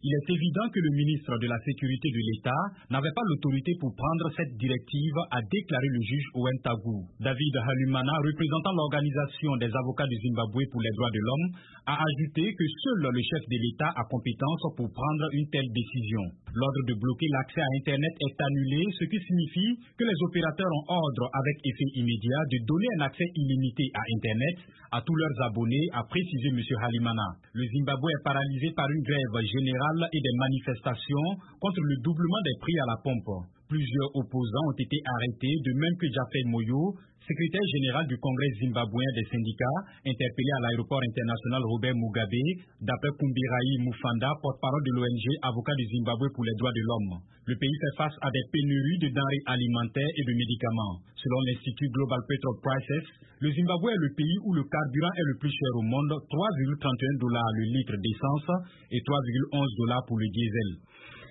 Il est évident que le ministre de la Sécurité de l'État n'avait pas l'autorité pour prendre cette directive, a déclaré le juge Owen Tagou. David Halumana, représentant l'Organisation des avocats du Zimbabwe pour les droits de l'homme, a ajouté que seul le chef de l'État a compétence pour prendre une telle décision. L'ordre de bloquer l'accès à Internet est annulé, ce qui signifie que les opérateurs ont ordre avec effet immédiat de donner un accès illimité à Internet à tous leurs abonnés, a précisé M. Halimana. Le Zimbabwe est paralysé par une grève générale et des manifestations contre le doublement des prix à la pompe. Plusieurs opposants ont été arrêtés, de même que Jafet Moyo, secrétaire général du Congrès zimbabwéen des syndicats, interpellé à l'aéroport international Robert Mugabe, d'après Kumbiraï Mufanda, porte-parole de l'ONG Avocats du Zimbabwe pour les droits de l'homme. Le pays fait face à des pénuries de denrées alimentaires et de médicaments. Selon l'Institut Global Petrol Prices, le Zimbabwe est le pays où le carburant est le plus cher au monde, $3,31 le litre d'essence et $3,11 pour le diesel.